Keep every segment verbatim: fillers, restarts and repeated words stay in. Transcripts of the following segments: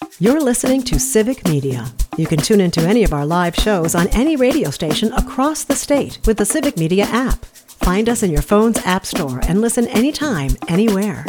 You're listening to Civic Media. You can tune into any of our live shows on any radio station across the state with the Civic Media app. Find us in your phone's app store and listen anytime, anywhere.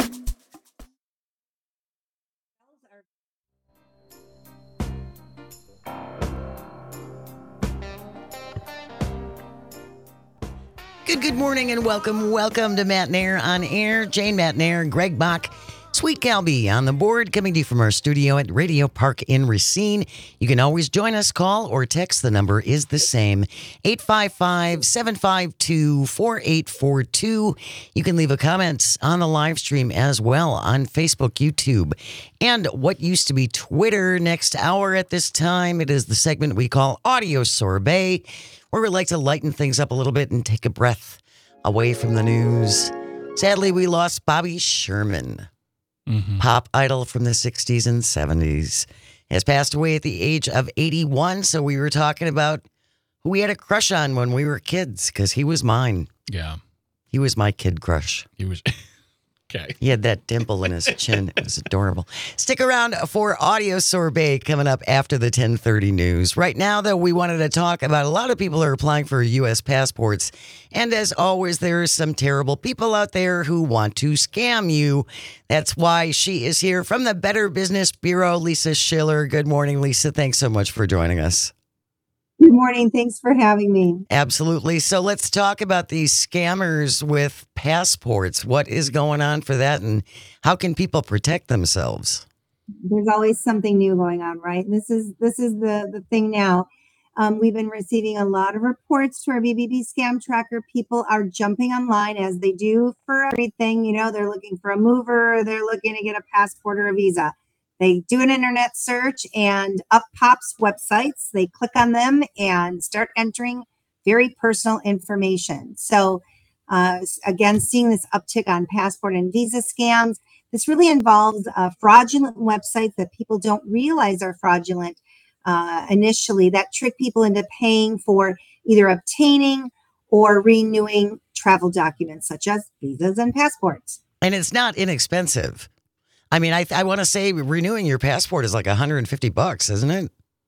Good, good morning and welcome. Welcome to Matt Nair on Air. Jane Matt Nair, Greg Bach, Sweet Calby on the board, coming to you from our studio at Radio Park in Racine. You can always join us, call or text. The number is the same, eight five five, seven five two, four eight four two. You can leave a comment on the live stream as well on Facebook, YouTube, and what used to be Twitter. Next hour at this time, it is the segment we call Audio Sorbet, where we like to lighten things up a little bit and take a breath away from the news. Sadly, we lost Bobby Sherman. Mm-hmm. Pop idol from the sixties and seventies, has passed away at the age of eighty-one. So we were talking about who we had a crush on when we were kids, because he was mine. Yeah. He was my kid crush. He was. Okay. He had that dimple in his chin. It was adorable. Stick around for Audio Sorbet coming up after the ten thirty news. Right now, though, we wanted to talk about a lot of people are applying for U S passports. And as always, there are some terrible people out there who want to scam you. That's why she is here from the Better Business Bureau, Lisa Schiller. Good morning, Lisa. Thanks so much for joining us. Good morning. Thanks for having me. Absolutely. So let's talk about these scammers with passports. What is going on for that, and how can people protect themselves? There's always something new going on, right? This is this is the, the thing now. Um, we've been receiving a lot of reports to our B B B Scam Tracker. People are jumping online as they do for everything. You know, they're looking for a mover. They're looking to get a passport or a visa. They do an internet search and up pops websites. They click on them and start entering very personal information. So uh, again, seeing this uptick on passport and visa scams, this really involves uh, fraudulent websites that people don't realize are fraudulent uh, initially, that trick people into paying for either obtaining or renewing travel documents such as visas and passports. And it's not inexpensive. I mean, I I want to say renewing your passport is like one hundred fifty bucks, isn't it?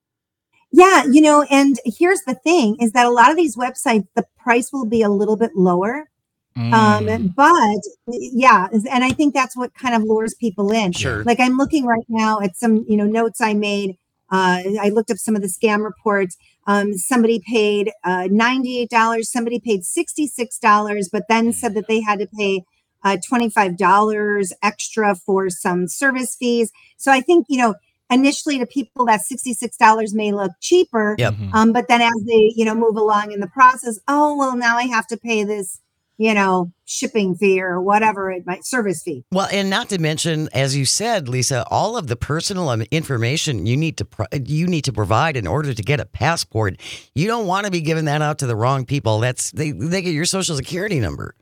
Yeah, you know, and here's the thing is that a lot of these websites, the price will be a little bit lower. Mm. Um, but yeah, and I think that's what kind of lures people in. Sure. Like I'm looking right now at some, you know, notes I made. Uh, I looked up some of the scam reports. Um, somebody paid uh, ninety-eight dollars. Somebody paid sixty-six dollars, but then said that they had to pay Uh, twenty-five dollars extra for some service fees. So I think, you know, initially to people that sixty-six dollars may look cheaper, yep. um, but then as they, you know, move along in the process, oh, well, now I have to pay this, you know, shipping fee or whatever it might, service fee. Well, and not to mention, as you said, Lisa, all of the personal information you need to pro- you need to provide in order to get a passport. You don't want to be giving that out to the wrong people. That's they, they get your social security number.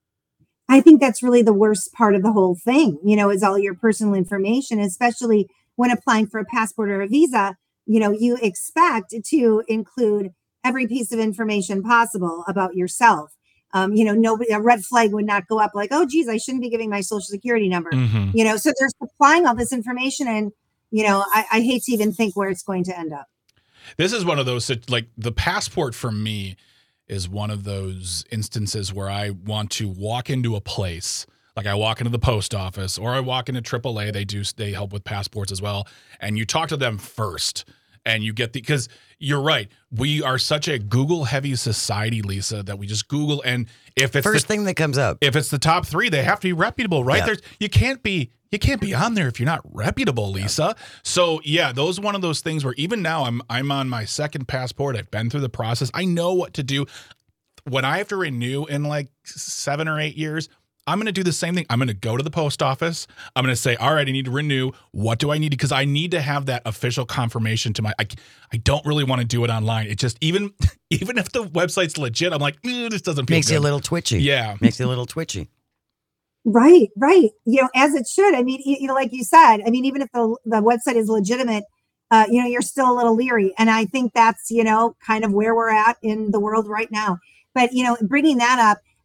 I think that's really the worst part of the whole thing, you know, is all your personal information, especially when applying for a passport or a visa. You know, you expect to include every piece of information possible about yourself. Um, you know, nobody, a red flag would not go up like, oh, geez, I shouldn't be giving my social security number. Mm-hmm. You know, so they're supplying all this information and, you know, I, I hate to even think where it's going to end up. This is one of those, like the passport for me is one of those instances where I want to walk into a place, like I walk into the post office or I walk into triple A. They do, they help with passports as well. And you talk to them first and you get the, because you're right. We are such a Google heavy society, Lisa, that we just Google. And if it's first the, thing that comes up, if it's the top three, they have to be reputable, right? Yeah. There's, you can't be, you can't be on there if you're not reputable, Lisa. Yeah. So yeah, those one of those things where even now I'm I'm on my second passport. I've been through the process. I know what to do. When I have to renew in like seven or eight years, I'm going to do the same thing. I'm going to go to the post office. I'm going to say, all right, I need to renew. What do I need? Because I need to have that official confirmation to my, I, I don't really want to do it online. It just, even, even if the website's legit, I'm like, this doesn't feel Makes good. you a little twitchy. Yeah. Makes you a little twitchy. Right, right. You know, as it should. I mean, you know, like you said, I mean, even if the, the website is legitimate, uh, you know, you're still a little leery. And I think that's, you know, kind of where we're at in the world right now. But, you know, bringing that up,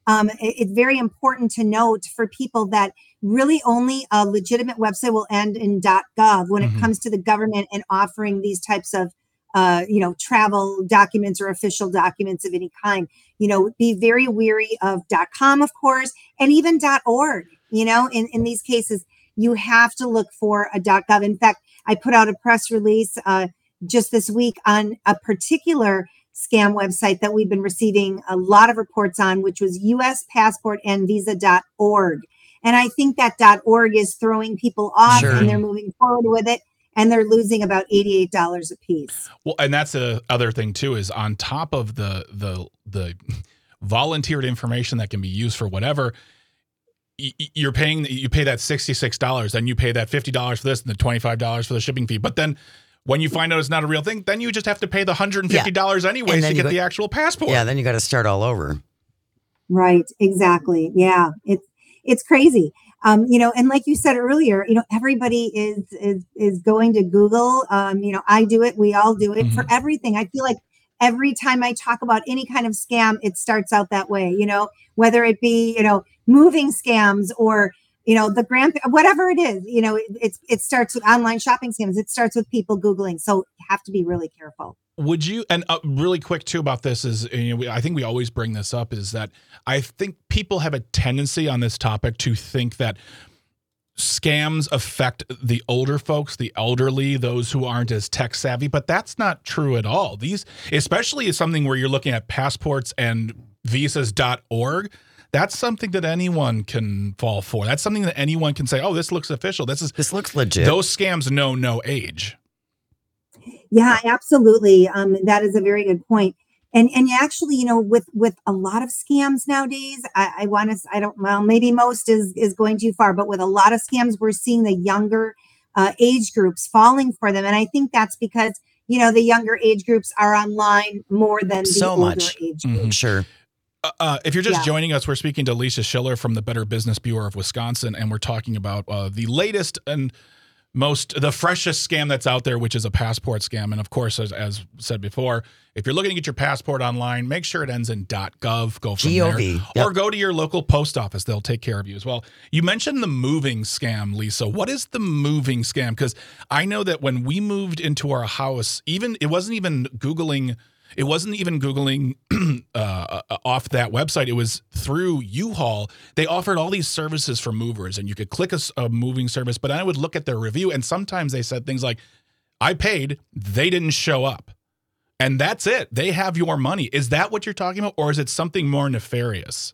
Um, it- it's very important to note for people that really only a legitimate website will end in .gov when it Mhm. comes to the government and offering these types of, uh, you know, travel documents or official documents of any kind. You know, be very weary of .com, of course, and even .org. You know, in, in these cases, you have to look for a .gov. In fact, I put out a press release uh, just this week on a particular scam website that we've been receiving a lot of reports on, which was U S passport and visa dot org. And I think that .org is throwing people off Sure. and they're moving forward with it, and they're losing about eighty-eight dollars a piece. Well, and that's the other thing too, is on top of the the the volunteered information that can be used for whatever, y- y- you're paying, you pay that sixty-six dollars, then you pay that fifty dollars for this and the twenty-five dollars for the shipping fee. But then when you find out it's not a real thing, then you just have to pay the one hundred fifty dollars Yeah. anyways And then to you get go- the actual passport. Yeah, then you got to start all over. Right, exactly. Yeah, it's it's crazy. Um, you know, and like you said earlier, you know, everybody is is is going to Google. Um, you know, I do it. We all do it for Mhm. everything. I feel like every time I talk about any kind of scam, it starts out that way. You know, whether it be you know moving scams or you know the grand whatever it is. You know, it, it's it starts with online shopping scams. It starts with people Googling. So you have to be really careful. Would you, and uh, really quick too about this is, you know, we, I think we always bring this up, is that I think people have a tendency on this topic to think that scams affect the older folks, the elderly, those who aren't as tech savvy, but that's not true at all. These, especially is something where you're looking at passports and visas dot org. That's something that anyone can fall for. That's something that anyone can say, oh, this looks official. This is, This looks legit. those scams know no age. Yeah, absolutely. Um, that is a very good point. And and actually, you know, with with a lot of scams nowadays, I, I want to, I don't, well, maybe most is is going too far, but with a lot of scams, we're seeing the younger uh, age groups falling for them, and I think that's because you know the younger age groups are online more than the So older much. age Mhm. groups. Sure. Uh, uh, if you're just Yeah. joining us, we're speaking to Lisa Schiller from the Better Business Bureau of Wisconsin, and we're talking about uh, the latest and most, the freshest scam that's out there, which is a passport scam. And of course, as, as said before, if you're looking to get your passport online, make sure it ends in .gov. Go from G O there, V. or Yep. go to your local post office. They'll take care of you as well. You mentioned the moving scam, Lisa. What is the moving scam? Because I know that when we moved into our house, even it wasn't even Googling. It wasn't even Googling uh, off that website. It was through U-Haul. They offered all these services for movers, and you could click a, s- a moving service. But I would look at their review, and sometimes they said things like, I paid, they didn't show up. And that's it. They have your money. Is that what you're talking about, or is it something more nefarious?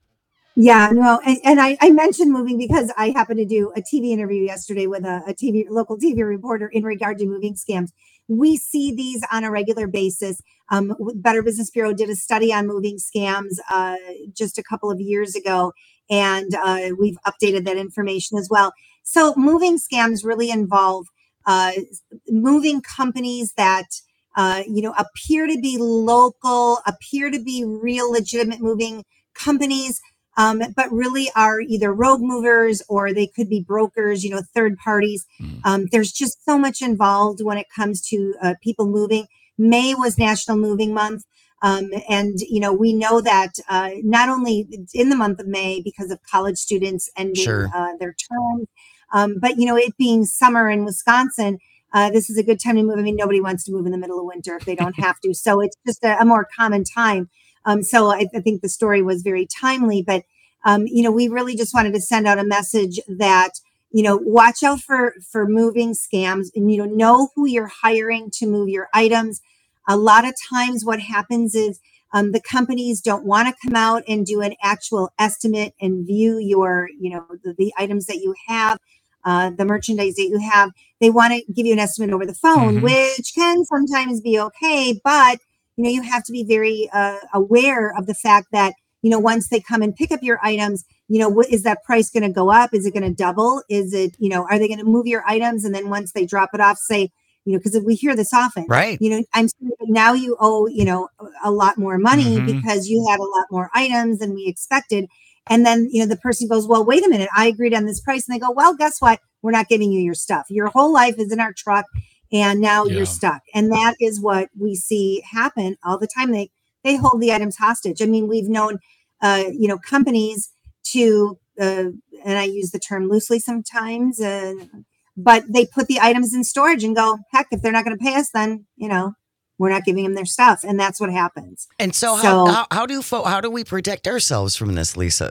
Yeah, no, and, and I, I mentioned moving because I happened to do a T V interview yesterday with a, a T V local T V reporter in regard to moving scams. We see these on a regular basis. Um, Better Business Bureau did a study on moving scams uh, just a couple of years ago, and uh, we've updated that information as well. So, moving scams really involve uh, moving companies that uh, you know appear to be local, appear to be real, legitimate moving companies. Um, but really are either rogue movers or they could be brokers, you know, third parties. Mm. Um, there's just so much involved when it comes to uh, people moving. May was National Moving Month. Um, and, you know, we know that uh, not only in the month of May because of college students ending Sure. uh, their terms, um, but, you know, it being summer in Wisconsin, uh, this is a good time to move. I mean, nobody wants to move in the middle of winter if they don't have to. So it's just a, a more common time. Um, so I, I think the story was very timely, but, um, you know, we really just wanted to send out a message that, you know, watch out for, for moving scams and, you know, know who you're hiring to move your items. A lot of times what happens is um, the companies don't want to come out and do an actual estimate and view your, you know, the, the items that you have, uh, the merchandise that you have. They want to give you an estimate over the phone, Mhm. which can sometimes be okay, but you know, you have to be very uh, aware of the fact that, you know, once they come and pick up your items, you know, what is that price going to go up? Is it going to double? Is it, you know, are they going to move your items? And then once they drop it off, say, you know, because we hear this often, Right. you know, I'm sorry, but now you owe, you know, a lot more money Mhm. because you had a lot more items than we expected. And then, you know, the person goes, well, wait a minute, I agreed on this price. And they go, well, guess what? We're not giving you your stuff. Your whole life is in our truck. And now Yeah. you're stuck. And that is what we see happen all the time. They they hold the items hostage. I mean, we've known uh, you know, companies to, uh, and I use the term loosely sometimes, uh, but they put the items in storage and go, heck, if they're not going to pay us, then, you know, we're not giving them their stuff. And that's what happens. And so, So- how, how how do fo- how do we protect ourselves from this, Lisa?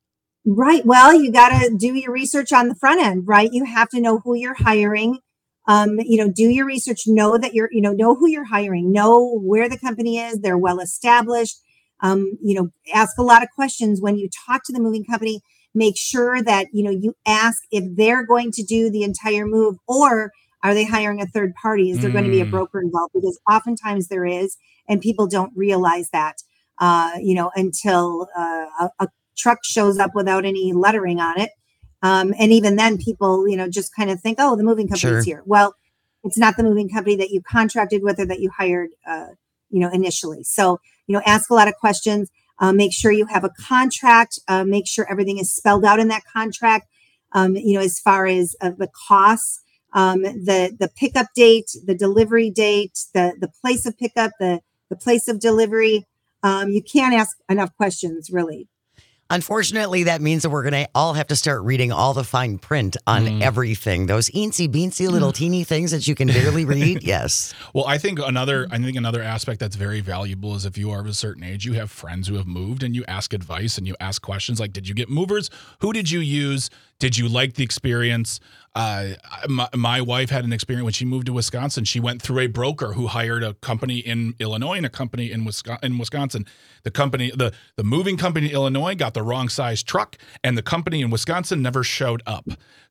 Right. Well, you got to do your research on the front end, right? You have to know who you're hiring. Um, you know, do your research, know that you're, you know, know who you're hiring, know where the company is, they're well established. Um, you know, ask a lot of questions when you talk to the moving company. Make sure that, you know, you ask if they're going to do the entire move, or are they hiring a third party? Is there going to be a Mm. broker involved? Because oftentimes there is, and people don't realize that, uh, you know, until uh, a, a truck shows up without any lettering on it. Um, and even then people, you know, just kind of think, oh, the moving company's Sure. here. Well, it's not the moving company that you contracted with or that you hired, uh, you know, initially. So, you know, ask a lot of questions, uh, make sure you have a contract, uh, make sure everything is spelled out in that contract. Um, you know, as far as uh, the costs, um, the, the pickup date, the delivery date, the, the place of pickup, the, the place of delivery. Um, you can't ask enough questions, really. Unfortunately, that means that we're going to all have to start reading all the fine print on Mm. everything. Those eensy beensy little teeny things that you can barely read. Yes. Well, I think another I think another aspect that's very valuable is if you are of a certain age, you have friends who have moved and you ask advice and you ask questions like, did you get movers? Who did you use? Did you like the experience? Uh, my, my wife had an experience when she moved to Wisconsin. She went through a broker who hired a company in Illinois and a company in Wisconsin. In Wisconsin. The company, the, the moving company in Illinois got the wrong size truck, and the company in Wisconsin never showed up.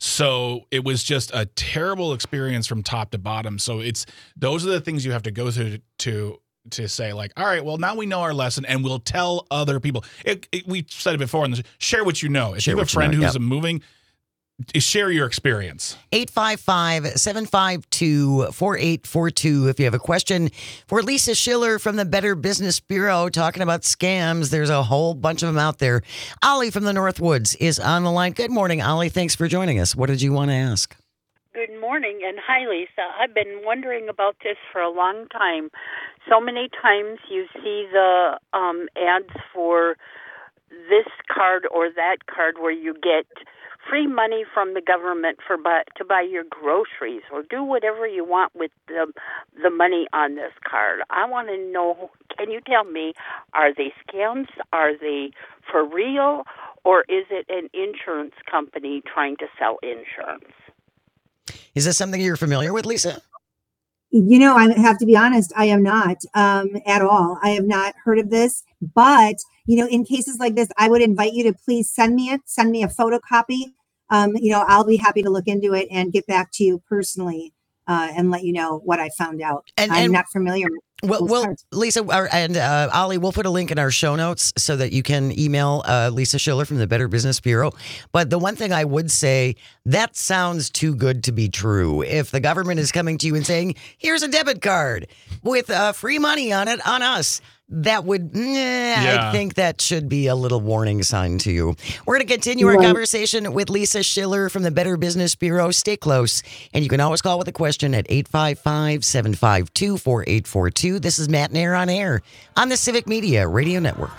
So it was just a terrible experience from top to bottom. So it's those are the things you have to go through to, to to say like, all right, well, now we know our lesson and we'll tell other people. It, it, we said it before, and share what you know. If Share you have a what you friend know, who's yep. moving, share your experience. eight five five, seven five two, four eight four two. If you have a question for Lisa Schiller from the Better Business Bureau talking about scams, there's a whole bunch of them out there. Ollie from the Northwoods is on the line. Good morning, Ollie. Thanks for joining us. What did you want to ask? Good morning, and hi, Lisa. I've been wondering about this for a long time. So many times you see the um, ads for this card or that card where you get free money from the government for buy, to buy your groceries or do whatever you want with the the money on this card. I want to know, can you tell me, are they scams? Are they for real? Or is it an insurance company trying to sell insurance? Is this something you're familiar with, Lisa? You know, I have to be honest, I am not um, at all. I have not heard of this, but, you know, in cases like this, I would invite you to please send me it, send me a photocopy. Um, you know, I'll be happy to look into it and get back to you personally uh, and let you know what I found out. And- I'm and- not familiar with Well, those well, cards. Lisa our- and uh, Ollie, we'll put a link in our show notes so that you can email uh, Lisa Schiller from the Better Business Bureau. But the one thing I would say, that sounds too good to be true. If the government is coming to you and saying, here's a debit card with uh, free money on it on us, that would, nah, Yeah. I think that should be a little warning sign to you. We're going to continue our Right. conversation with Lisa Schiller from the Better Business Bureau. Stay close. And you can always call with a question at eight five five, seven five two, four eight four two. This is Matt Nair on air on the Civic Media Radio Network.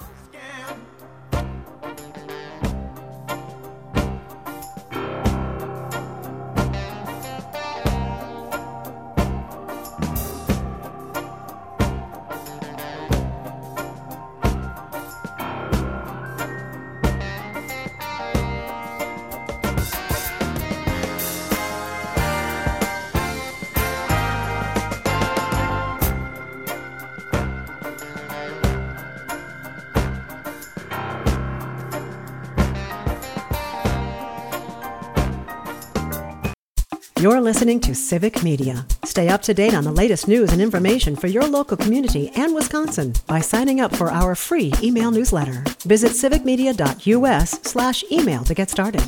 You're listening to Civic Media. Stay up to date on the latest news and information for your local community and Wisconsin by signing up for our free email newsletter. Visit civicmedia.us slash email to get started.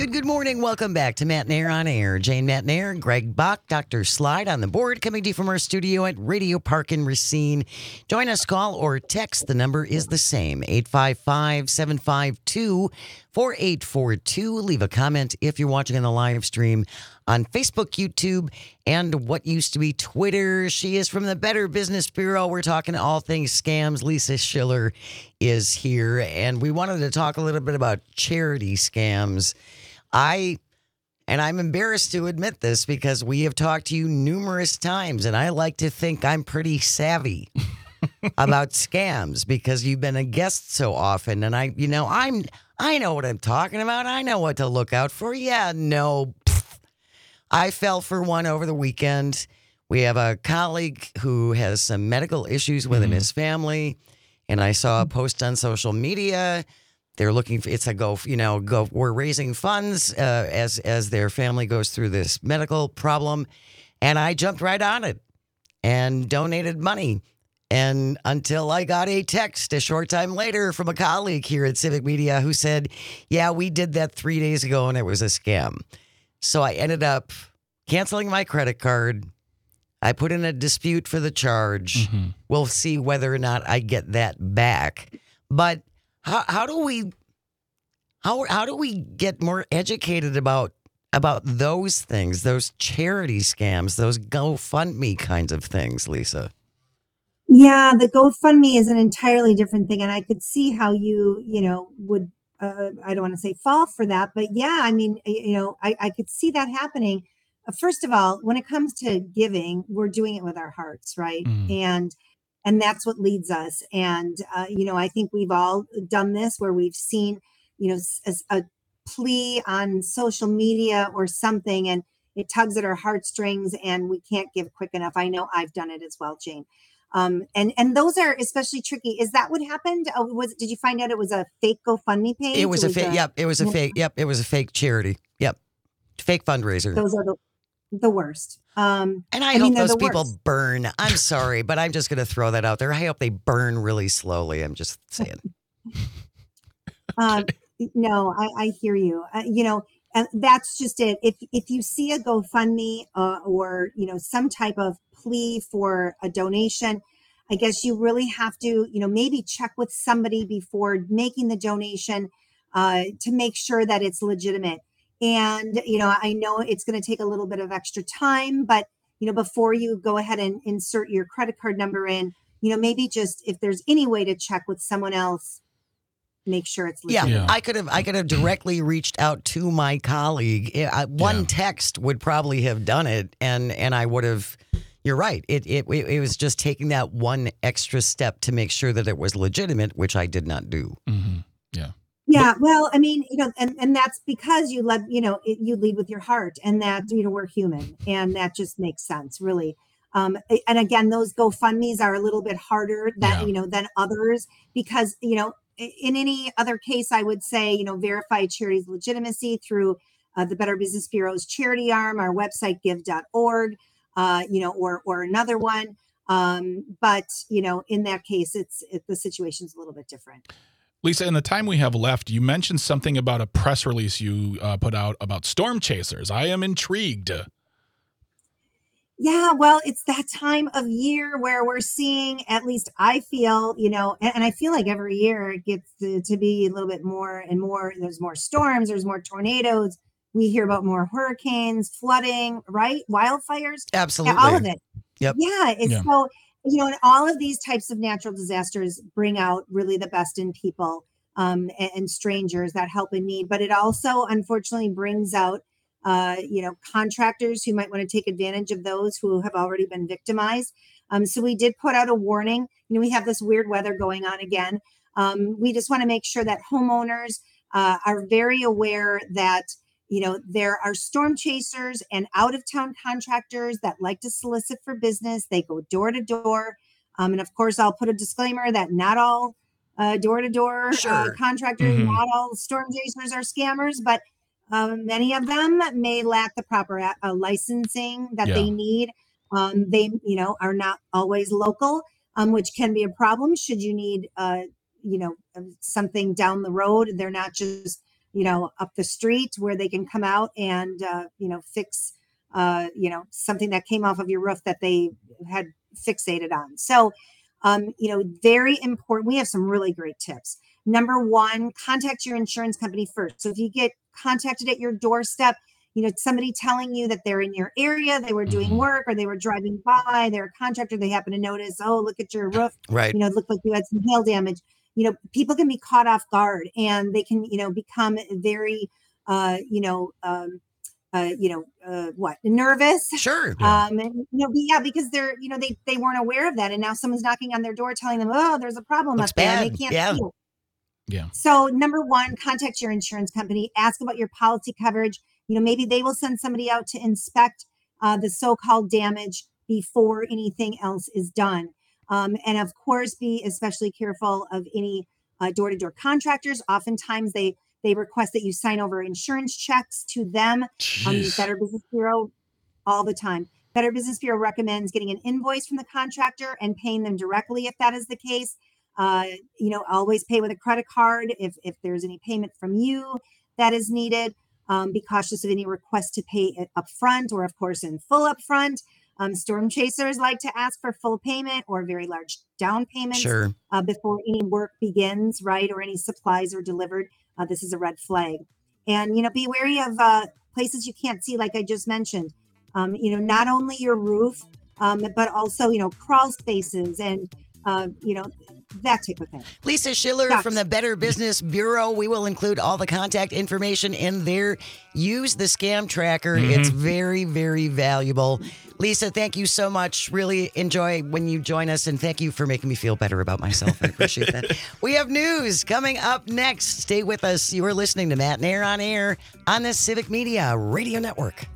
Good, good morning. Welcome back to Matt Nair on Air. Jane Matt Nair, Greg Bach, Doctor Slide on the board, coming to you from our studio at Radio Park in Racine. Join us, call or text. The number is the same, eight five five, seven five two, four eight four two. Leave a comment if you're watching on the live stream on Facebook, YouTube, and what used to be Twitter. She is from the Better Business Bureau. We're talking all things scams. Lisa Schiller is here, and we wanted to talk a little bit about charity scams. I, and I'm embarrassed to admit this because we have talked to you numerous times, and I like to think I'm pretty savvy about scams because you've been a guest so often, and I, you know, I'm, I know what I'm talking about. I know what to look out for. Yeah, no. I fell for one over the weekend. We have a colleague who has some medical issues within mm-hmm. his family, and I saw a post on social media. They're looking for, it's a go, you know, go, we're raising funds uh, as as their family goes through this medical problem, and I jumped right on it and donated money. And until I got a text a short time later from a colleague here at Civic Media who said, yeah, we did that three days ago and it was a scam. So I ended up canceling my credit card. I put in a dispute for the charge. Mm-hmm. We'll see whether or not I get that back. But how how do we how how do we get more educated about about those things, those charity scams, those GoFundMe kinds of things, Lisa? Yeah, the GoFundMe is an entirely different thing, and I could see how you you know would. Uh, I don't want to say fall for that, but yeah, I mean, you know, I, I could see that happening. Uh, first of all, when it comes to giving, we're doing it with our hearts, right? Mm. And and that's what leads us. And uh, you know, I think we've all done this where we've seen, you know, a, a plea on social media or something, and it tugs at our heartstrings, and we can't give quick enough. I know I've done it as well, Jane. Um, and, and those are especially tricky. Is that what happened? Oh, was, did you find out it was a fake GoFundMe page? It was a fake. Yep. It was a fake. Yep. It was a fake charity. Yep. Fake fundraiser. Those are the, the worst. Um, and I, I hope mean, those people worst. burn. I'm sorry, but I'm just going to throw that out there. I hope they burn really slowly. I'm just saying. um, no, I, I hear you. Uh, you know, and that's just it. If, if you see a GoFundMe uh, or, you know, some type of plea for a donation, I guess you really have to, you know, maybe check with somebody before making the donation uh, to make sure that it's legitimate. And, you know, I know it's going to take a little bit of extra time, but, you know, before you go ahead and insert your credit card number in, you know, maybe just if there's any way to check with someone else, make sure it's legitimate. Yeah, yeah, I could have I could have directly reached out to my colleague. I, one yeah. text would probably have done it, and and I would have. You're right. It, it it was just taking that one extra step to make sure that it was legitimate, which I did not do. Mm-hmm. Yeah. Yeah. But, well, I mean, you know, and, and that's because you led, you know, it, you lead with your heart, and that, you know, we're human, and that just makes sense, really. Um, and again, those GoFundMes are a little bit harder than, yeah. you know, than others because, you know, in any other case, I would say, you know, verify charity's legitimacy through uh, the Better Business Bureau's charity arm, our website, give dot org, uh, you know, or or another one. Um, but, you know, in that case, it's it, the situation's a little bit different. Lisa, in the time we have left, you mentioned something about a press release you uh, put out about storm chasers. I am intrigued. Yeah, well, it's that time of year where we're seeing, at least I feel, you know, and, and I feel like every year it gets to, to be a little bit more and more. There's more storms, there's more tornadoes. We hear about more hurricanes, flooding, right? Wildfires. Absolutely. Yeah, all of it. Yep. Yeah. It's yeah. so, you know, and all of these types of natural disasters bring out really the best in people um, and, and strangers that help in need. But it also, unfortunately, brings out Uh, you know, contractors who might want to take advantage of those who have already been victimized. Um, so we did put out a warning. You know, we have this weird weather going on again. Um, we just want to make sure that homeowners uh, are very aware that, you know, there are storm chasers and out of town contractors that like to solicit for business. They go door to door. Um, and of course, I'll put a disclaimer that not all uh, door to door contractors, mm-hmm. not all storm chasers are scammers, but Um, many of them may lack the proper uh, licensing that yeah. they need. Um, they, you know, are not always local, um, which can be a problem should you need, uh, you know, something down the road. They're not just, you know, up the street where they can come out and, uh, you know, fix, uh, you know, something that came off of your roof that they had fixated on. So, um, you know, very important. We have some really great tips. Number one, contact your insurance company first. So if you get contacted at your doorstep, you know, somebody telling you that they're in your area, they were doing work or they were driving by, they're a contractor, they happen to notice, oh, look at your roof. Right. You know, it looked like you had some hail damage. You know, people can be caught off guard and they can, you know, become very, uh, you know, um, uh, you know, uh, what, nervous. Sure. Um, and, you know, yeah, because they're, you know, they, they weren't aware of that. And now someone's knocking on their door telling them, oh, there's a problem Looks up there. bad. And they can't Yeah. see it. Yeah. So number one, contact your insurance company, ask about your policy coverage. You know, maybe they will send somebody out to inspect uh, the so-called damage before anything else is done. Um, and of course, be especially careful of any uh, door-to-door contractors. Oftentimes they, they request that you sign over insurance checks to them. Um, Jeez. Better Business Bureau all the time. Better Business Bureau recommends getting an invoice from the contractor and paying them directly if that is the case. Uh, you know, always pay with a credit card if, if there's any payment from you that is needed. Um, be cautious of any request to pay it up front or, of course, in full upfront. Um, storm chasers like to ask for full payment or very large down payments Sure. uh, before any work begins, right? Or any supplies are delivered. Uh, this is a red flag. And, you know, be wary of uh, places you can't see, like I just mentioned. Um, you know, not only your roof, um, but also, you know, crawl spaces and, uh, you know, that type of thing. Lisa Schiller Yes. from the Better Business Bureau. We will include all the contact information in there. Use the scam tracker. It's very, very valuable. Lisa, thank you so much. Really enjoy when you join us, and thank you for making me feel better about myself. I appreciate that. We have news coming up next. Stay with us. You are listening to Matt Nair on Air on the Civic Media Radio Network.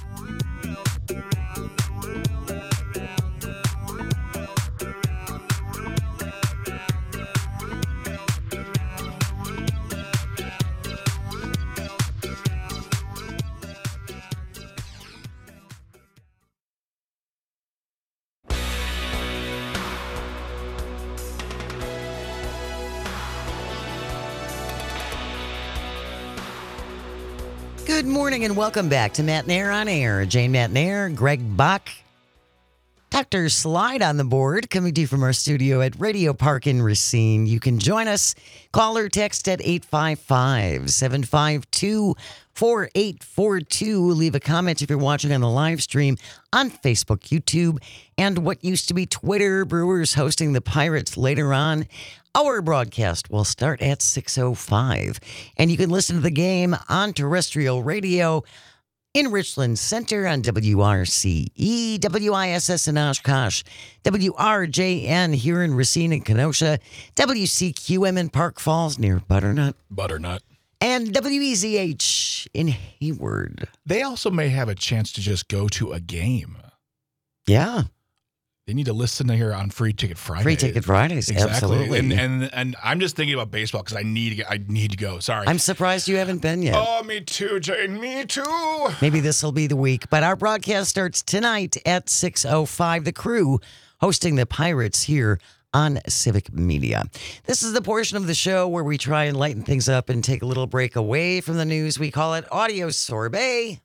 Good morning and welcome back to Matt Nair on Air. Jane Matt Nair, Greg Bach, Doctor Slide on the board, coming to you from our studio at Radio Park in Racine. You can join us. Call or text at eight five five, seven five two, four eight four two. Leave a comment if you're watching on the live stream on Facebook, YouTube, and what used to be Twitter. Brewers hosting the Pirates later on. Our broadcast will start at six oh five, and you can listen to the game on terrestrial radio in Richland Center on W R C E, W I S S in Oshkosh, W R J N here in Racine and Kenosha, W C Q M in Park Falls near Butternut, Butternut. and W E Z H in Hayward. They also may have a chance to just go to a game. Yeah, They need to listen to here on Free Ticket Friday. Free Ticket Fridays, Exactly. absolutely. And, and and I'm just thinking about baseball because I need to get, I need to go. Sorry. I'm surprised you haven't been yet. Oh, me too, Jane. Me too. Maybe this will be the week. But our broadcast starts tonight at six oh five. The Crew hosting the Pirates here on Civic Media. This is the portion of the show where we try and lighten things up and take a little break away from the news. We call it Audio Sorbet.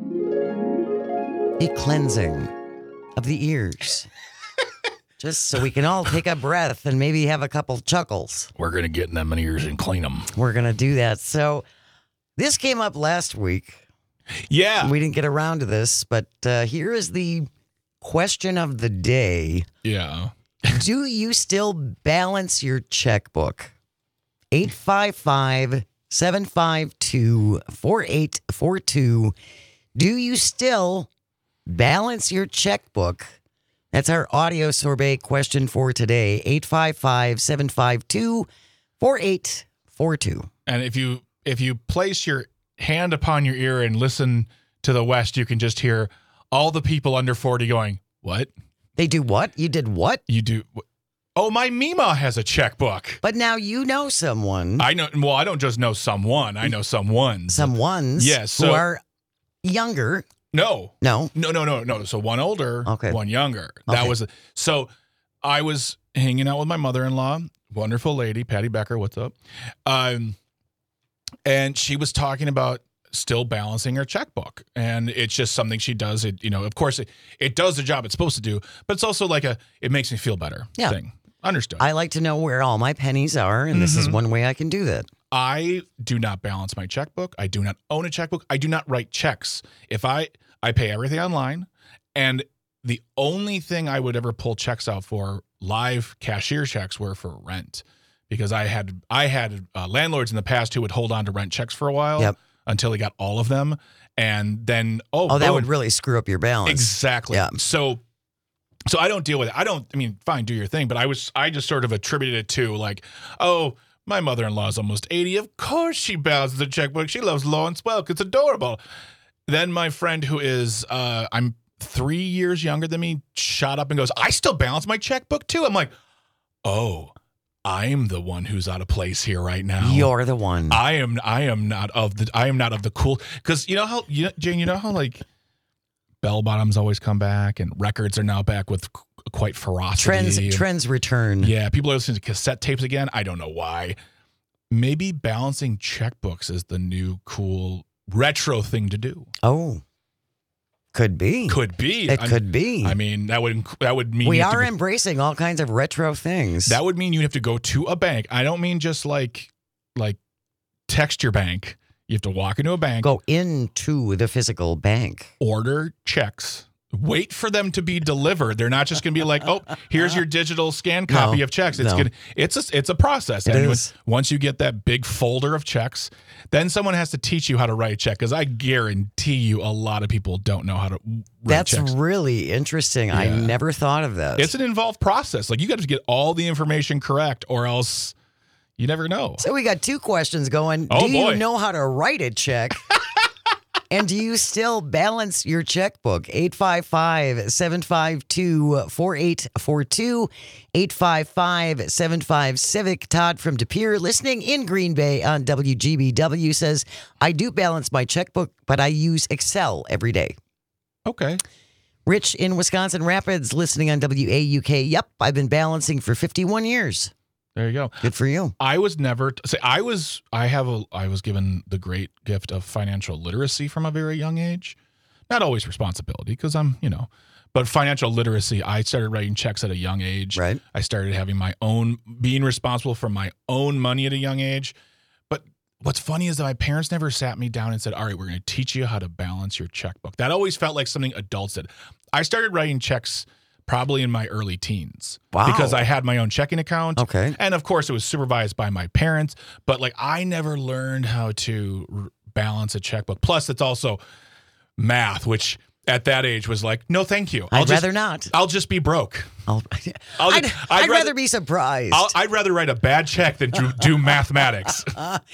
A cleansing of the ears. Just so we can all take a breath and maybe have a couple chuckles. We're going to get in them ears and clean them. We're going to do that. So this came up last week. Yeah. We didn't get around to this, but uh, here is the question of the day. Yeah. Do you still balance your checkbook? eight five five, seven five two, four eight four two. Do you still balance your checkbook? That's our audio sorbet question for today. eight five five, seven five two, four eight four two. And if you if you place your hand upon your ear and listen to the west, you can just hear all the people under forty going, "What? They do what? You did what? You do? Oh, my Mima has a checkbook." But now you know someone, I know. Well, I don't just know someone. I know someone's. some ones Yes, who so- are younger. No. No. No, no, no, no. So one older, Okay. one younger. That Okay. was so. I was hanging out with my mother-in-law, wonderful lady, Patty Becker. What's up? Um, And she was talking about still balancing her checkbook. And it's just something she does. It, you know, of course, it, it does the job it's supposed to do, but it's also like a, it makes me feel better Yeah. thing. Understood. I like to know where all my pennies are, and this is Mhm. one way I can do that. I do not balance my checkbook. I do not own a checkbook. I do not write checks. If I, I pay everything online, and the only thing I would ever pull checks out for, live cashier checks, were for rent. Because I had I had uh, landlords in the past who would hold on to rent checks for a while Yep. until he got all of them, and then oh, Oh, that boom. would really screw up your balance. Exactly. Yeah. So, so I don't deal with it. I don't. I mean, fine, do your thing. But I was. I just sort of attributed it to like, oh, my mother-in-law is almost eighty. Of course, she balances the checkbook. She loves Lawrence Welk. It's adorable. Then my friend, who is, uh, I'm three years younger than me, shot up and goes, I still balance my checkbook too. I'm like, oh, I'm the one who's out of place here right now. You're the one. I am. I am not of the. I am not of the cool. Because you know how, you know, Jane. You know how like bell bottoms always come back, and records are now back with qu- quite ferocity. Trends and- trends return. Yeah, people are listening to cassette tapes again. I don't know why. Maybe balancing checkbooks is the new cool retro thing to do. Oh, could be. Could be. It I'm- could be. I mean, that would inc- that would mean we you have to are go- embracing all kinds of retro things. that would mean you have to go to a bank. I don't mean just like like text your bank. You have to walk into a bank, Go into the physical bank. order checks, wait for them to be delivered. They're not just going to be like, "Oh, here's your digital scan copy No, of checks." It's no. gonna, it's a, it's a process. It And when- is. Once you get that big folder of checks, then someone has to teach you how to write a check. Because I guarantee you, a lot of people don't know how to write That's checks. really interesting. I Yeah. never thought of that. It's an involved process. Like you got to get all the information correct, or else you never know. So we got two questions going. Oh, do boy. you know how to write a check? And do you still balance your checkbook? eight five five, seven five two, four eight four two, eight five five, seven five Civic. Todd from De Pere, listening in Green Bay on W G B W, says, I do balance my checkbook, but I use Excel every day. Okay. Rich in Wisconsin Rapids, listening on W A U K. Yep, I've been balancing for fifty-one years. There you go. Good for you. I was never say I was I have a I was given the great gift of financial literacy from a very young age. Not always responsibility because I'm, you know, but financial literacy. I started writing checks at a young age. Right. I started having my own being responsible for my own money at a young age. But what's funny is that my parents never sat me down and said, "All right, we're going to teach you how to balance your checkbook." That always felt like something adults did. I started writing checks probably in my early teens. Wow. Because I had my own checking account. Okay. And of course, it was supervised by my parents. But like, I never learned how to r- balance a checkbook. Plus, it's also math, which at that age was like, no, thank you. I'll I'd just, rather not. I'll just be broke. I'll, I'll I'd, just- I'd, I'd rather, rather- be surprised. I'll, I'd rather write a bad check than do, do mathematics.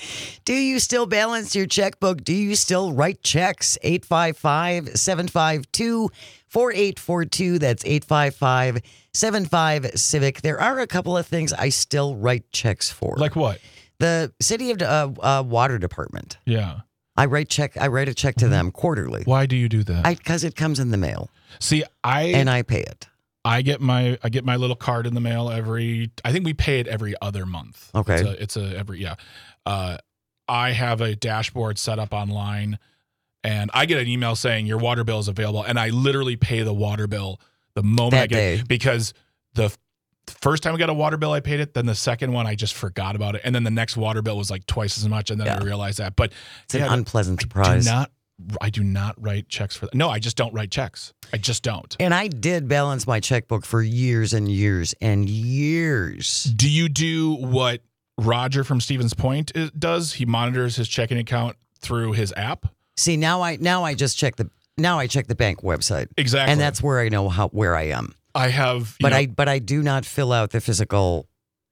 Do you still balance your checkbook? Do you still write checks? eight five five, seven five two, four eight four two. That's eight five five, seven five Civic. There are a couple of things I still write checks for. Like what? the city of uh, uh, water department. Yeah. I write check. I write a check to them quarterly. Why do you do that? I because it comes in the mail See, I and I pay it. I get my I get my little card in the mail every. I think we pay it every other month. Okay. It's a, it's a every yeah. Uh, I have a dashboard set up online, and I get an email saying your water bill is available, and I literally pay the water bill the moment That I get day. because the f- first time I got a water bill I paid it. Then the second one I just forgot about it, and then the next water bill was like twice as much, and then Yeah. I realized that. But It's an yeah, unpleasant I surprise. do not. I do not write checks for that. No, I just don't write checks. I just don't. And I did balance my checkbook for years and years and years. Do you do what Roger from Stevens Point i- does? He monitors his checking account through his app. See, now I now I just check the now I check the bank website. Exactly. And that's where I know how where I am. I have. you But know, I but I do not fill out the physical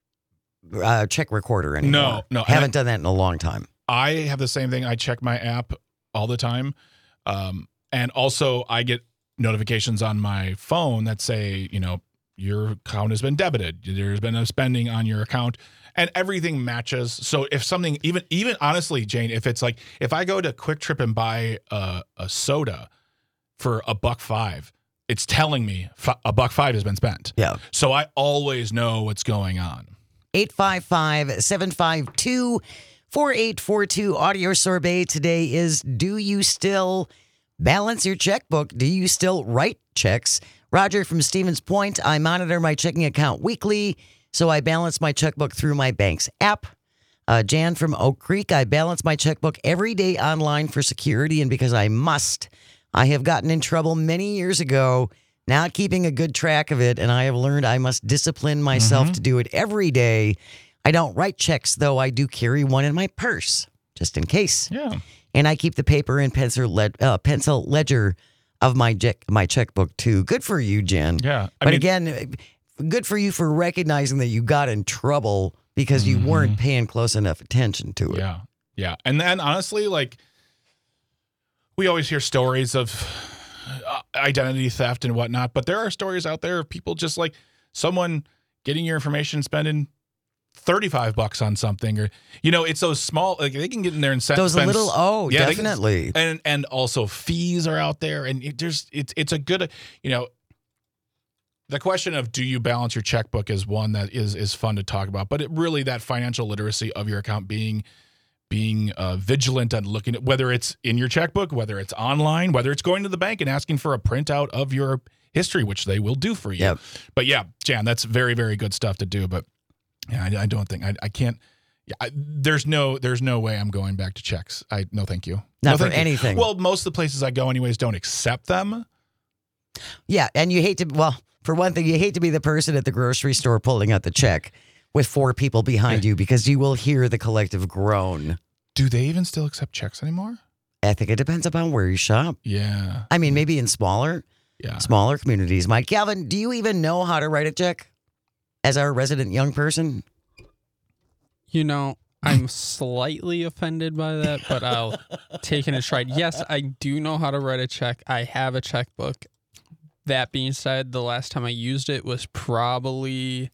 uh, check recorder anymore. No, no, and Haven't I- done that in a long time. I have the same thing. I check my app all the time, um, and also I get notifications on my phone that say, you know, your account has been debited. There's been a spending on your account, and everything matches. So if something, even even honestly, Jane, if it's like if I go to Quick Trip and buy a, a soda for a buck five, it's telling me f- a buck five has been spent. Yeah. So I always know what's going on. eight five five, seven five two, four eight four two. Audio sorbet today is, do you still balance your checkbook? Do you still write checks? Roger from Stevens Point, I monitor my checking account weekly, so I balance my checkbook through my bank's app. Uh, Jan from Oak Creek, I balance my checkbook every day online for security and because I must. I have gotten in trouble many years ago not keeping a good track of it, and I have learned I must discipline myself Mm-hmm. to do it every day. I don't write checks, though I do carry one in my purse, just in case. Yeah. And I keep the paper and pencil, led, uh, pencil ledger of my je- my checkbook, too. Good for you, Jen. Yeah. I But mean, again, good for you for recognizing that you got in trouble because you weren't paying close enough attention to it. Yeah. Yeah. And then honestly, like, we always hear stories of uh, identity theft and whatnot, but there are stories out there of people just like someone getting your information, spending thirty-five bucks on something, or, you know, it's those small, like they can get in there and send Those spend- little, oh, Yeah, they can- definitely. and and also fees are out there, and it, there's it's it's a good, you know, the question of do you balance your checkbook is one that is is fun to talk about, but it really, that financial literacy of your account, being being uh, vigilant and looking at whether it's in your checkbook, whether it's online, whether it's going to the bank and asking for a printout of your history, which they will do for you. Yep. But yeah, Jan, that's very very good stuff to do. But yeah, I, I don't think I, I can't. Yeah, I, there's no there's no way I'm going back to checks. I no, thank you. Not no, for thank you. anything. Well, most of the places I go, anyways, don't accept them. Yeah, and you hate to, well, for one thing, you hate to be the person at the grocery store pulling out the check with four people behind you because you will hear the collective groan. Do they even still accept checks anymore? I think it depends upon where you shop. Yeah, I mean, maybe in smaller, yeah. smaller communities. Mike, Calvin, do you even know how to write a check as our resident young person? You know, I'm slightly offended by that, but I'll take it in stride. Yes, I do know how to write a check. I have a checkbook. That being said, the last time I used it was probably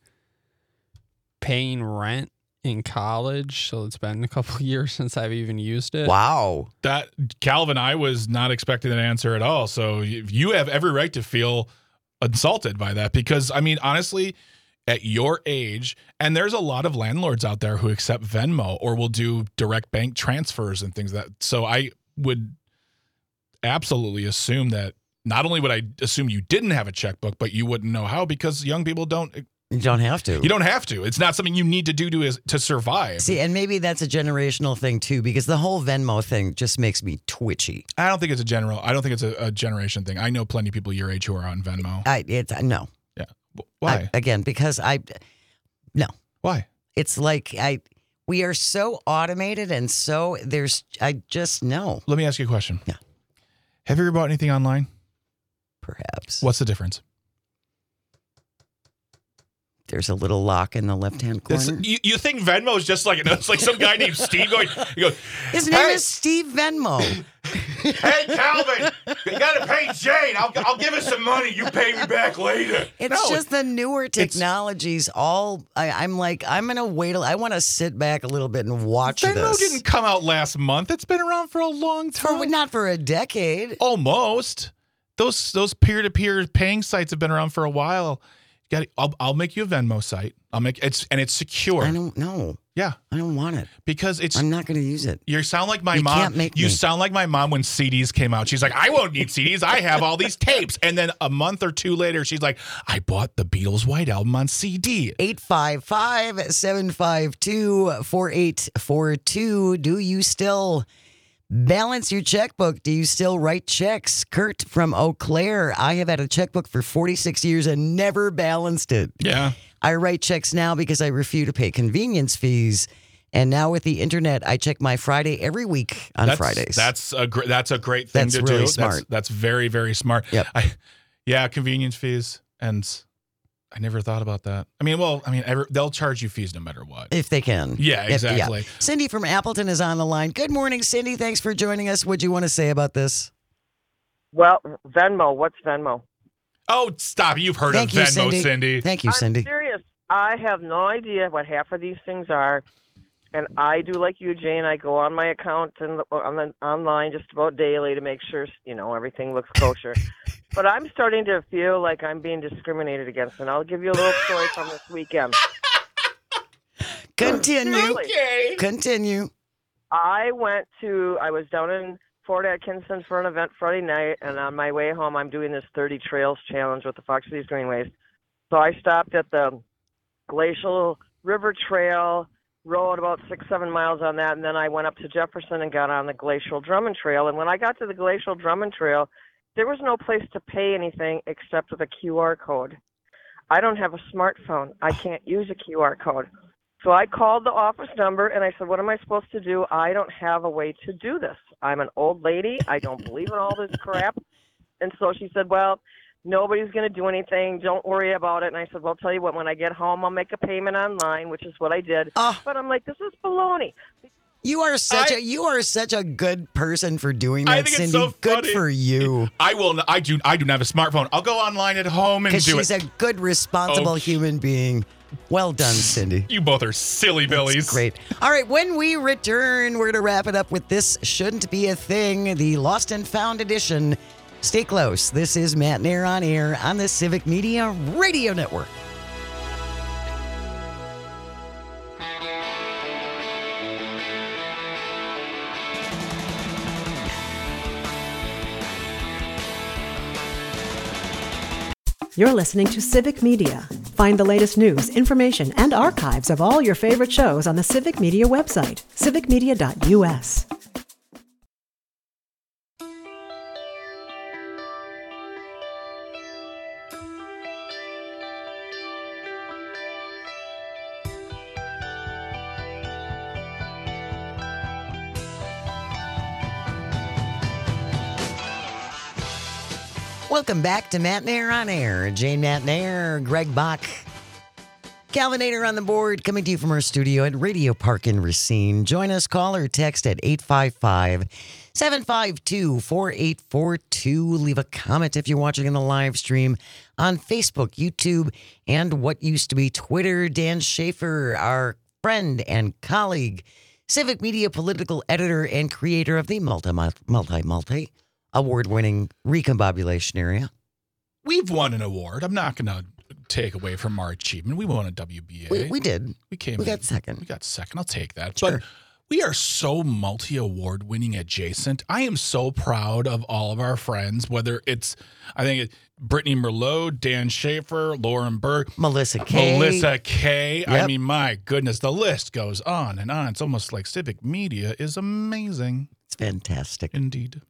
paying rent in college. So it's been a couple of years since I've even used it. Wow. That Calvin, I was not expecting that answer at all. So you you have every right to feel insulted by that, because I mean, honestly, at your age, and there's a lot of landlords out there who accept Venmo or will do direct bank transfers and things like that. So I would absolutely assume that not only would I assume you didn't have a checkbook, but you wouldn't know how, because young people don't. You don't have to. You don't have to. It's not something you need to do to to survive. See, and maybe that's a generational thing too, because the whole Venmo thing just makes me twitchy. I don't think it's a general. I don't think it's a, a generation thing. I know plenty of people your age who are on Venmo. I it's no. Yeah. Why? I, again, because I no. Why? It's like I we are so automated and so there's I just know. Let me ask you a question. Yeah. Have you ever bought anything online? Perhaps. What's the difference? There's a little lock in the left-hand corner. This, you, you think Venmo is just like it's like some guy named Steve going, he goes, His name hey, is Steve Venmo. hey Calvin, you got to pay Jane. I'll, I'll give us some money. You pay me back later. It's No, just the newer technologies. All I, I'm like, I'm gonna wait. I want to sit back a little bit and watch Venmo this. didn't come out last month. It's been around for a long time. For, not for a decade. Almost. Those those peer to peer paying sites have been around for a while. You got. I'll I'll make you a Venmo site. I'll make it's and it's secure. I don't know. Yeah, I don't want it. because it's. I'm not going to use it. You sound like my You mom. can't make you me. sound like my mom when C Ds came out. She's like, I won't need C Ds. I have all these tapes. And then a month or two later, she's like, I bought the Beatles' White Album on C D. eight five five, seven five two, four eight four two. Do you still balance your checkbook? Do you still write checks? Kurt from Eau Claire. I have had a checkbook for forty-six years and never balanced it. Yeah. I write checks now because I refuse to pay convenience fees. And now with the internet, I check my Friday every week on that's, Fridays. That's a gr- that's a great thing That's to really do. smart. That's, that's very very smart. Yep. I, yeah, convenience fees, and I never thought about that. I mean, well, I mean, ever, they'll charge you fees no matter what. if they can. Yeah, If- exactly. Cindy from Appleton is on the line. Good morning, Cindy. Thanks for joining us. What do you want to say about this? Well, Venmo. What's Venmo? Oh, stop! You've heard Thank of you, Venmo, Cindy. Cindy. Thank you, I'm Cindy. serious. I have no idea what half of these things are, and I do like you, Jane. I go on my account and on the, online just about daily to make sure you know everything looks kosher. But I'm starting to feel like I'm being discriminated against, and I'll give you a little story from this weekend. Continue. Seriously. Okay. Continue. I went to, I was down in Fort Atkinson for an event Friday night, and on my way home, I'm doing this thirty Trails Challenge with the Fox Cities Greenways. So I stopped at the Glacial River Trail, rode about six, seven miles on that, and then I went up to Jefferson and got on the Glacial Drummond Trail. And when I got to the Glacial Drummond Trail, there was no place to pay anything except with a Q R code. I don't have a smartphone. I can't use a Q R code. So I called the office number, and I said, what am I supposed to do? I don't have a way to do this. I'm an old lady. I don't believe in all this crap. And so she said, well, nobody's going to do anything. Don't worry about it. And I said, well, I'll tell you what, when I get home, I'll make a payment online, which is what I did. Uh, but I'm like, this is baloney. You are such I- a you are such a good person for doing I that, think Cindy. it's so Good funny. for you. I will. n- I do. I do not have a smartphone. I'll go online at home and Because do she's it. a good, responsible Oh. human being. Well done, Cindy. You both are silly billies. Great. All right, when we return, we're going to wrap it up with This Shouldn't Be a Thing, the Lost and Found edition. Stay close. This is Matt Nair on air on the Civic Media Radio Network. You're listening to Civic Media. Find the latest news, information, and archives of all your favorite shows on the Civic Media website, civic media dot u s. Welcome back to Matt Nair on air. Jane Matt Nair, Greg Bach, Calvinator on the board, coming to you from our studio at Radio Park in Racine. Join us, call or text at eight five five, seven five two, four eight four two. Leave a comment if you're watching in the live stream on Facebook, YouTube, and what used to be Twitter. Dan Schaefer, our friend and colleague, Civic Media political editor and creator of the multi, multi, multi award-winning Recombobulation area. We've won an award. I'm not going to take away from our achievement. We won a W B A. We, we did. We came. We in- got second. We got second. I'll take that. Sure. But we are so multi-award winning adjacent. I am so proud of all of our friends, whether it's, I think, it, Brittany Merlot, Dan Schaefer, Lauren Burke, Melissa Kay. Melissa Kay. I Yep. mean, my goodness, the list goes on and on. It's almost like Civic Media is amazing. It's fantastic. Indeed.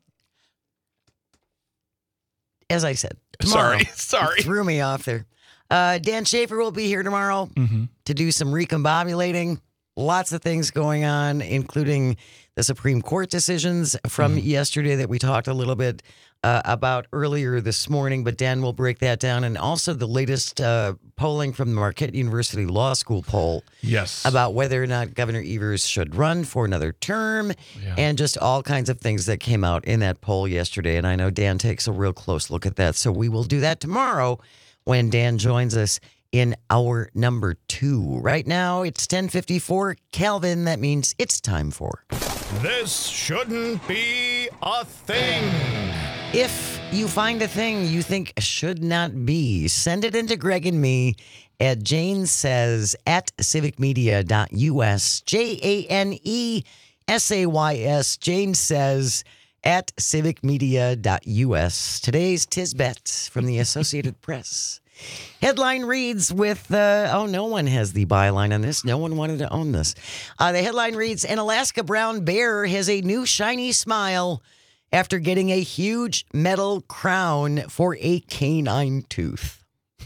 As I said, tomorrow. Sorry. Sorry. Threw me off there. Uh, Dan Schaefer will be here tomorrow Mm-hmm. to do some recombobulating. Lots of things going on, including the Supreme Court decisions from Mm-hmm. yesterday that we talked a little bit uh, about earlier this morning, but Dan will break that down. And also the latest uh, polling from the Marquette University Law School poll Yes. about whether or not Governor Evers should run for another term, Yeah. and just all kinds of things that came out in that poll yesterday. And I know Dan takes a real close look at that. So we will do that tomorrow when Dan joins us in hour number two. Right now, it's ten fifty-four Kelvin. That means it's time for This shouldn't be a thing. If you find a thing you think should not be, send it into Greg and me at Jane Says at civic media dot u s. J A N E S A Y S. Jane Says at civic media dot u s. Today's Tisbet from the Associated Press. Headline reads with, uh, oh, no one has the byline on this. No one wanted to own this. Uh, the headline reads, an Alaska brown bear has a new shiny smile after getting a huge metal crown for a canine tooth.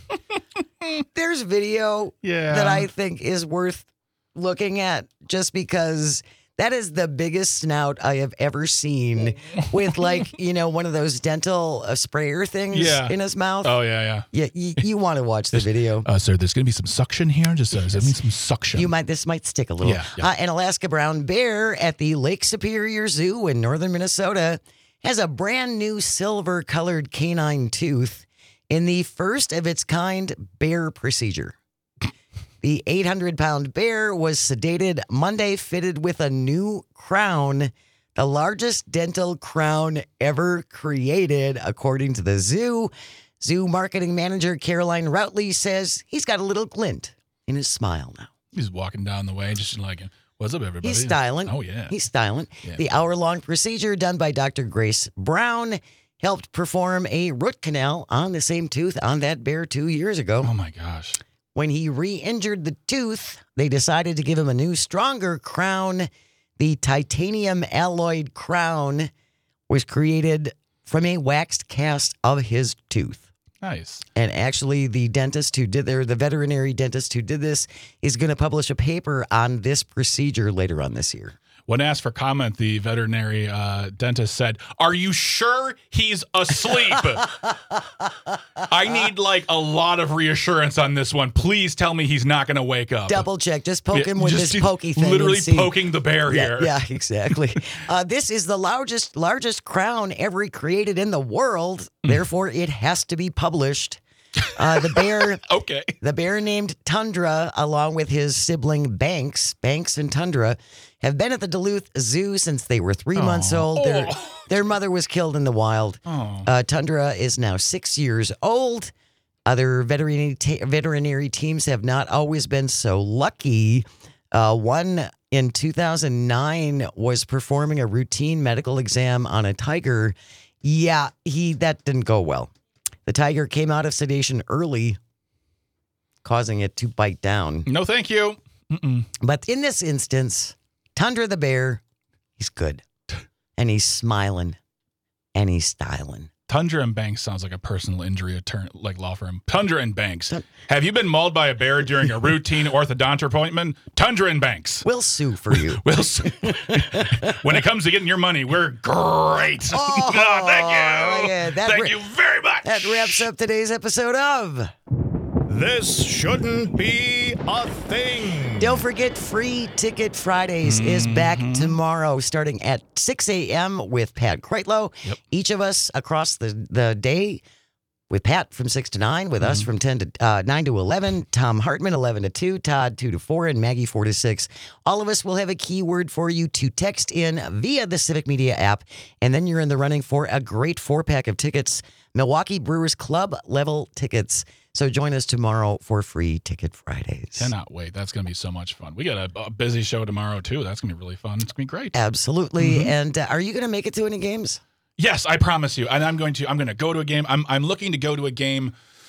There's video Yeah. that I think is worth looking at just because that is the biggest snout I have ever seen with, like, you know, one of those dental uh, sprayer things Yeah. in his mouth. Oh, yeah, yeah. Yeah, you, you want to watch the video. Uh, sir, there's going to be some suction here. Just uh, does that mean some suction? You might this might stick a little. Yeah, yeah. Uh, an Alaska brown bear at the Lake Superior Zoo in northern Minnesota has a brand new silver colored canine tooth in the first of its kind bear procedure. The eight hundred pound bear was sedated Monday, fitted with a new crown, the largest dental crown ever created, according to the zoo. Zoo marketing manager Caroline Routley says he's got a little glint in his smile now. He's walking down the way, just like, What's up, everybody? He's styling. Oh, yeah. He's styling. Yeah. The hour-long procedure done by Doctor Grace Brown helped perform a root canal on the same tooth on that bear two years ago. Oh, my gosh. When he re-injured the tooth, they decided to give him a new, stronger crown. The titanium alloyed crown was created from a waxed cast of his tooth. Nice. And actually, the dentist who did there, the veterinary dentist who did this, is going to publish a paper on this procedure later on this year. When asked for comment, the veterinary uh, dentist said, "Are you sure he's asleep?" I need like a lot of reassurance on this one. Please tell me he's not going to wake up. Double check. Just poke Yeah, him with just this pokey thing. Literally and see. poking the bear Yeah, here. yeah, exactly. uh, this is the largest largest crown ever created in the world. Therefore, it has to be published. Uh, the bear, Okay. the bear named Tundra, along with his sibling Banks, Banks and Tundra, have been at the Duluth Zoo since they were three months old. Their, Oh. their mother was killed in the wild. Oh. Uh, Tundra is now six years old. Other veterinary ta- veterinary teams have not always been so lucky. Uh, one in two thousand nine was performing a routine medical exam on a tiger. Yeah, he that didn't go well. The tiger came out of sedation early, causing it to bite down. No, thank you. Mm-mm. But in this instance, Tundra the bear, he's good. And he's smiling. And he's styling. Tundra and Banks sounds like a personal injury attorney, like law firm. Tundra and Banks. Have you been mauled by a bear during a routine orthodont appointment? Tundra and Banks. We'll sue for you. We'll see. When it comes to getting your money, we're great. Oh, thank you. yeah, that thank ra- you very much. That wraps up today's episode of... This shouldn't be a thing. Don't forget, Free Ticket Fridays is back tomorrow starting at six a.m. with Pat Kreitlow. Yep. Each of us across the, the day with Pat from six to nine, with us from ten to uh, nine to eleven, Tom Hartman eleven to two, Todd two to four, and Maggie four to six. All of us will have a keyword for you to text in via the Civic Media app, and then you're in the running for a great four-pack of tickets, Milwaukee Brewers Club level tickets. So join us tomorrow for Free Ticket Fridays. Cannot wait. That's going to be so much fun. We got a, a busy show tomorrow, too. That's going to be really fun. It's going to be great. Absolutely. And uh, are you going to make it to any games? Yes, I promise you. And I'm going to I'm going to go to a game. I'm I'm looking to go to a game.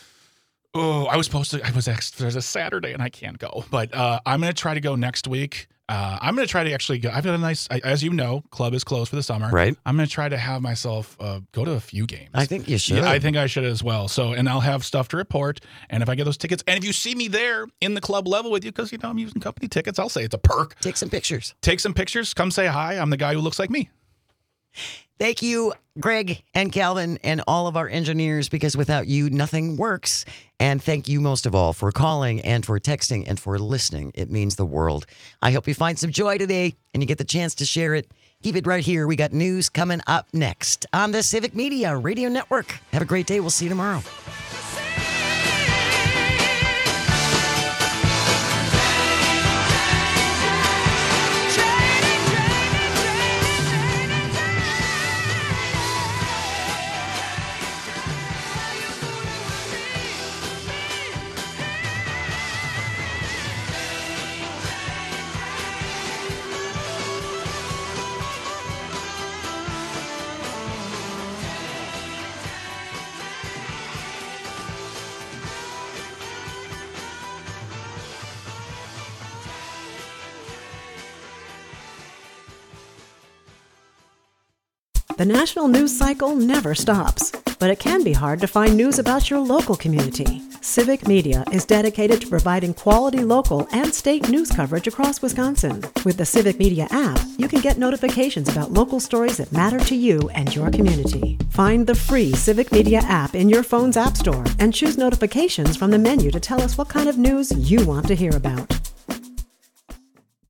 Oh, I was supposed to I was asked there's a Saturday and I can't go. But uh, I'm going to try to go next week. Uh, I'm going to try to actually go. I've got a nice, as you know, club is closed for the summer. Right. I'm going to try to have myself uh, go to a few games. I think you should. Yeah, I think I should as well. So, and I'll have stuff to report. And if I get those tickets, and if you see me there in the club level with you, because, you know, I'm using company tickets, I'll say it's a perk. Take some pictures. Take some pictures. Come say hi. I'm the guy who looks like me. Thank you, Greg and Calvin and all of our engineers, because without you, nothing works. And thank you most of all for calling and for texting and for listening. It means the world. I hope you find some joy today and you get the chance to share it. Keep it right here. We got news coming up next on the Civic Media Radio Network. Have a great day. We'll see you tomorrow. The national news cycle never stops, but it can be hard to find news about your local community. Civic Media is dedicated to providing quality local and state news coverage across Wisconsin. With the Civic Media app, you can get notifications about local stories that matter to you and your community. Find the free Civic Media app in your phone's app store and choose notifications from the menu to tell us what kind of news you want to hear about.